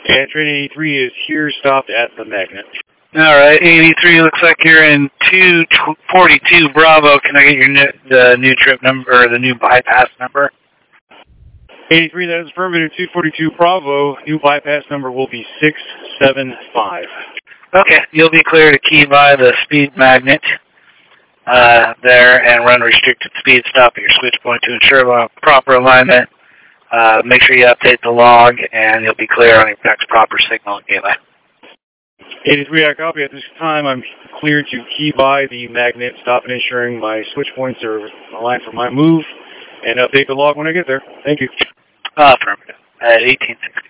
And train 83 is here, stopped at the magnet. All right, 83 looks like you're in 242 Bravo. Can I get the new trip number, or the new bypass number? 83, that is affirmative. 242 Bravo. New bypass number will be 675. Okay, you'll be clear to key by the speed magnet there and run restricted speed, stop at your switch point to ensure proper alignment. Make sure you update the log, and you'll be clear on your next proper signal at Gateway. 83, I copy. At this time, I'm cleared to key by the magnet, stop and ensuring my switch points are aligned for my move, and update the log when I get there. Thank you. Affirmative. At 1860.